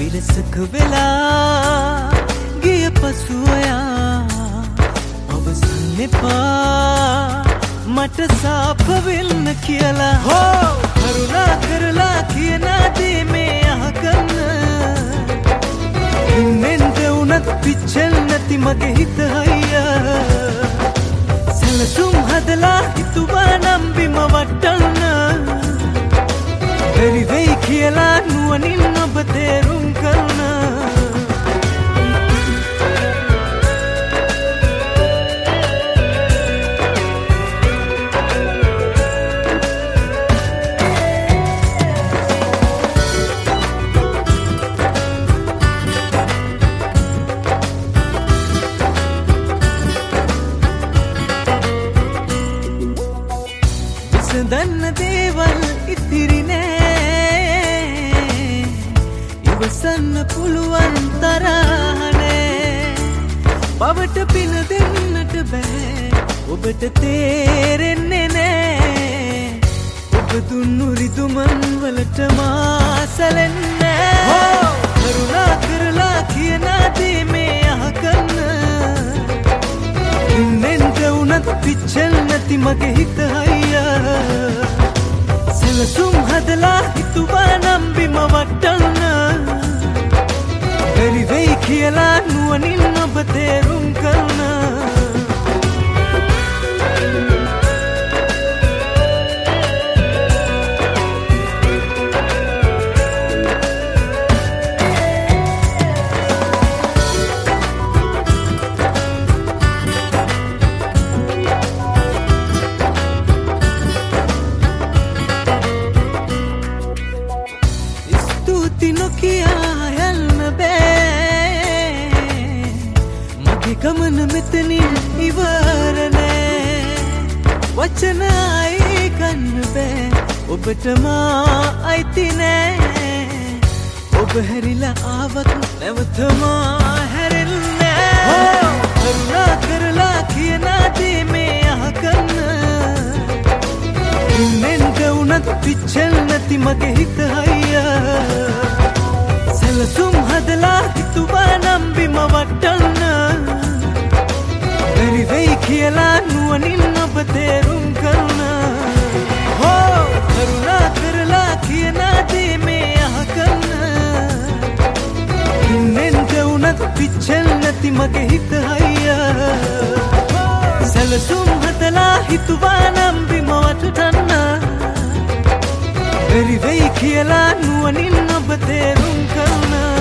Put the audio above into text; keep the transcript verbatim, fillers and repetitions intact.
විරසක වෙලා ගිය පසුවයා අවසන් එපා මට සාප වෙන්න කියලා හෝ කරුණා කරලා කියන දේ මේ අහගන්න ඉන්නෙන්ද උනත් පිච්චෙල් නැති මගේ හිත හයියා සැලසුම් හදලා හිතුවා නම් බිම වටන්න බැරි වෙයි කියලා නුවණින් ඔබ තේරුම් කරන දන්න දේවල් ඉතිරි නෑ ඉවසන්න පුළුවන් තරහනේ පවට පින දෙන්නට බෑ ඔබට තේරෙන්නේ නෑ ඔබ දුන්නු රිදුමන් වලට මා සැලෙන්නේ හෝ කරුණා කරලා කියන දේ මේ අහගන්න ඉන්නෙන්ද උනත් පිච්චෙල් නැති මගේ හිත හයියා සැලසුම් හදලා හිතුවා නම් බිම වටන්න බැරි වෙයි කියලා නුවණින් ඔබ තේරුම් කරන නොකියා යන්න බෑ මගේ ගමන මෙතනින් ඉවර නෑ වචන අය ගන්න බෑ ඔබට මා අයිති නෑ ඔබ හැරිලා ආවත් නැවත මා හැරෙන්නේ නෑ කරුණා කරලා කියන දේ මේ අහගන්න ඉන්නෙන්ද උනත් පිච්චෙල් නැති මගේ හිත හයියා සැලසුම් හදලා හිතුවා නම් බිම වටන්න බැරි වෙයි කියලා නුවණින් ඔබ තේරුම් කරන හෝ කරුණා කරලා කියන දේ මේ අහගන්න ඉන්නෙන්ද උනත් පිච්චෙල් නැති මගේ හිත හයියා සැලසුම් හදලා හිතුවා නම් බිම වටන්න බැරි වෙයි කියලා නුවණින් ඔබ තේරුම් කරන